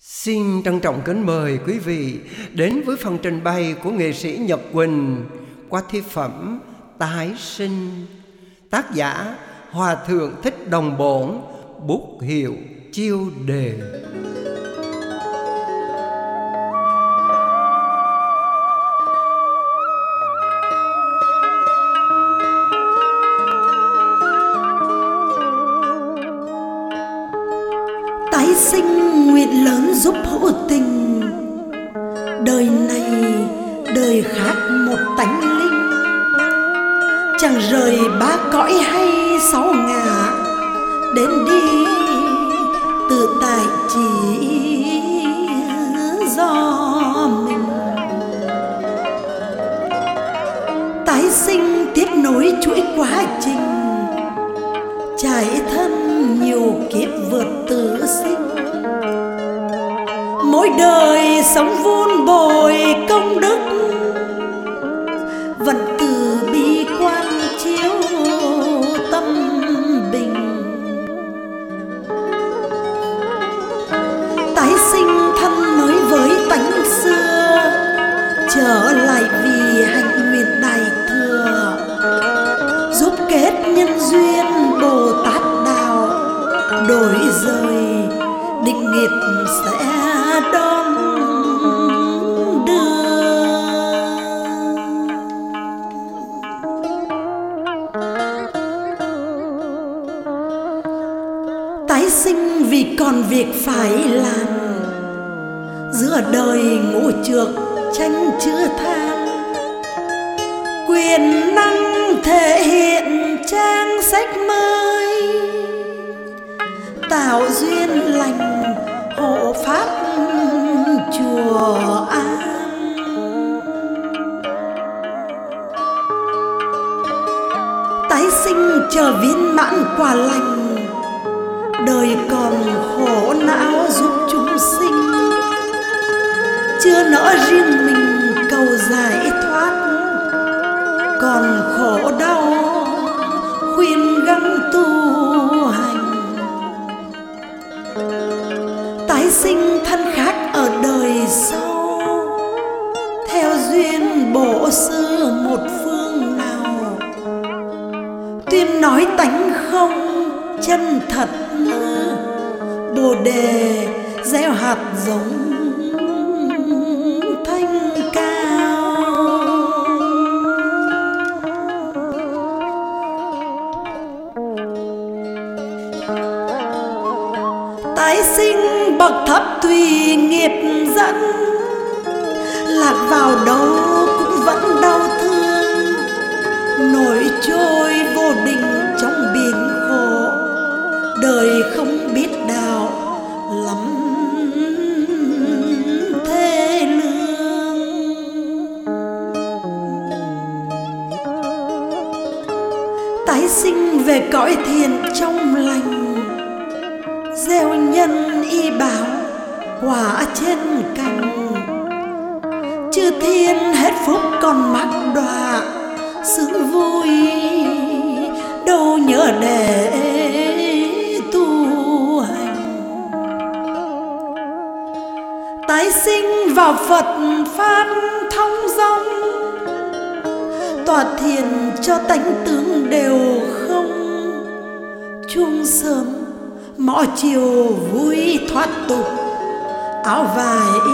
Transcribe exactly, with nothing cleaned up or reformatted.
Xin trân trọng kính mời quý vị đến với phần trình bày của nghệ sĩ Nhật Quỳnh qua thi phẩm Tái Sinh. Tác giả Hòa Thượng Thích Đồng Bổn, bút hiệu Chiêu Đề. Tái sinh nguyện lớn giúp hữu tình, đời này đời khác một tánh linh, chẳng rời ba cõi hay sáu ngả, đến đi tự tại chỉ do mình. Tái sinh tiếp nối chuỗi quá trình, trải thân nhiều kiếp vượt tử sinh, mỗi đời sống vun bồi công đức, vẫn từ bi quan chiếu tâm bình. Tái sinh thân mới với tánh xưa, trở lại vì hạnh nguyện đại thừa, giúp kết nhân duyên Bồ Tát đạo, đổi rời định nghiệp sẽ đón đưa. Tái sinh vì còn việc phải làm, giữa đời ngũ trược tranh chữ than, quyền năng thể hiện trang sách mới, tạo duyên lành hộ pháp chùa An. Tái sinh chờ viên mãn quả lành, đời còn khổ não giúp chúng sinh, chưa nỡ riêng mình cầu giải thoát, còn khổ đau khuyên gắng tu hành. Tái sinh thân khác ở đời sau, theo duyên bổ sư một phương nào, tuyên nói tánh không chân thật như Bồ đề gieo hạt giống thanh cao. Tái sinh bậc thấp tùy nghiệp dẫn, lạc vào đâu cũng vẫn đau thương, nổi trôi vô định trong biển khổ, đời không biết đạo lắm thê lương. Tái sinh về cõi thiền trong lành, gieo nhân y bảo quả trên cành, chư thiên hết phúc còn mắc đọa, sướng vui đâu nhớ để tu hành. Tái sinh vào Phật pháp thông dong, tọa thiền cho tánh tướng đều không, chuông sớm mõ chiều vui thoát tục, áo vải